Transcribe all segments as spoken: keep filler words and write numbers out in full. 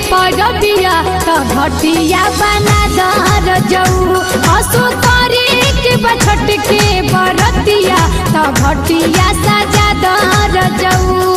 परबिया तो घटिया बना दर जाऊ असो करे के बछट के बरतिया तो घटिया सजा दर जाऊ।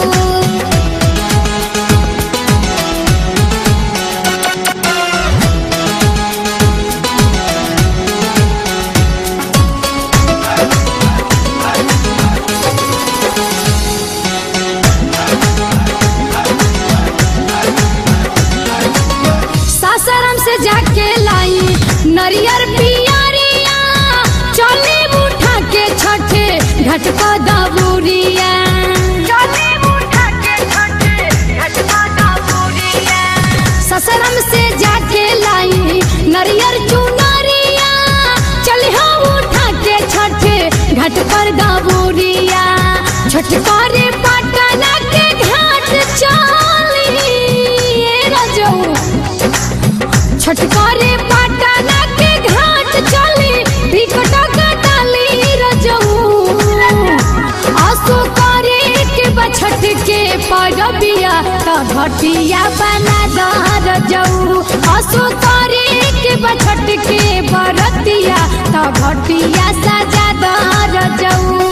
सासाराम से जाके लाई नरियर पियरिया चले उठा के छठे घट पर दबुरिया चले उठा के छठे घट पर दबुरिया। सासाराम से जाके लाई नरियर चुनरिया चले हो उठा के छठे घट पर दबुरिया छठ करे पटना के घाट चली रजऊ छठ करे पटना के घाट चली टिकट कटाली रजऊ असो करे के बछट के परबिया तो घटिया बना दर जाऊ असो करे के बछट के बरतिया तो घटिया सजा दर जाऊ।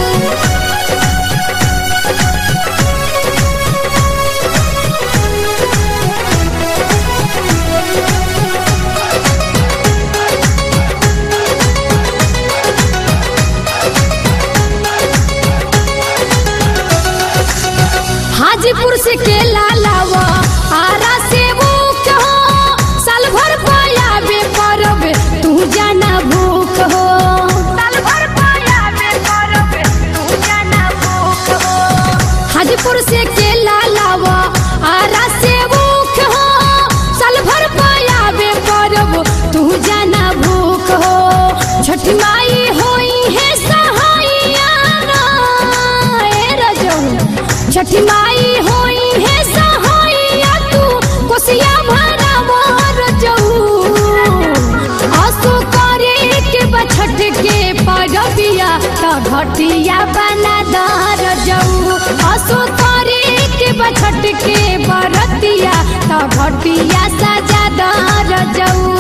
हाजीपुर से केला लावा आरा से वो कहो साल भर पायाबे परब तू जाना भूख हो साल भर पायाबे परब तू जाना भूख हो। हाजीपुर से केला लावा आरा से वो कहो साल भर पायाबे परब तू जाना भूख हो। छठ माई होई है सहाइया ए रजऊ छठ माई होई है सहाइया तू कोसिया भरा मोर जाऊ असो करे के बछट के परबिया तो घटिया बना दर जाऊ असो करे के बछट के बरतिया तो घटिया सजा दर जाऊ।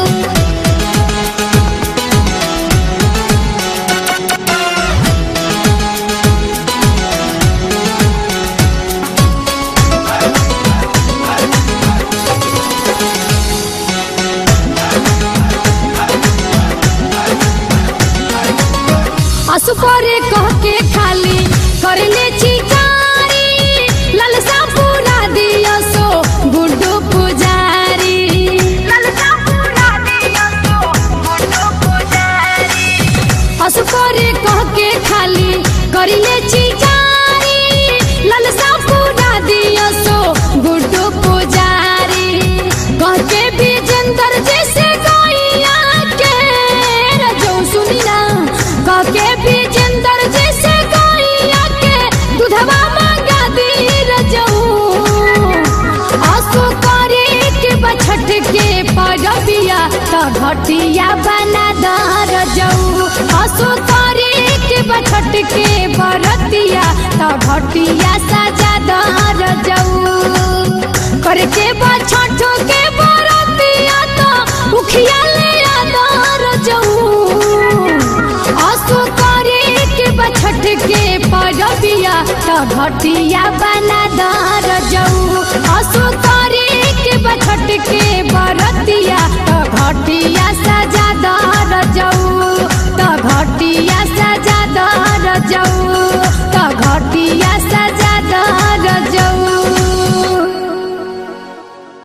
असु करे कह के खाली करले चिकारी ललसा पूरा दिया सो गुड्डू पुजारी ललसा पूरा दिया सो गुड्डू पुजारी। असु करे कह के खाली करले चिकारी ललसा पूरा दिया सो गुड्डू पुजारी कह के भी जंतर जैसे गैया के रजो सुनी ना कह के भी जंतर जैसे गैया के दूधवा मांगा दी रजऊ असो करे के बछट के परबिया तो घटिया बना दर जाऊ असो करे के बछट के बरतिया तो घटिया सजा दर जाऊ करके बछट के बरतिया तो उखिया ले दर जाऊ असो करे के बछट के परबिया तो घटिया बना दर जाऊ असो करे के बछट के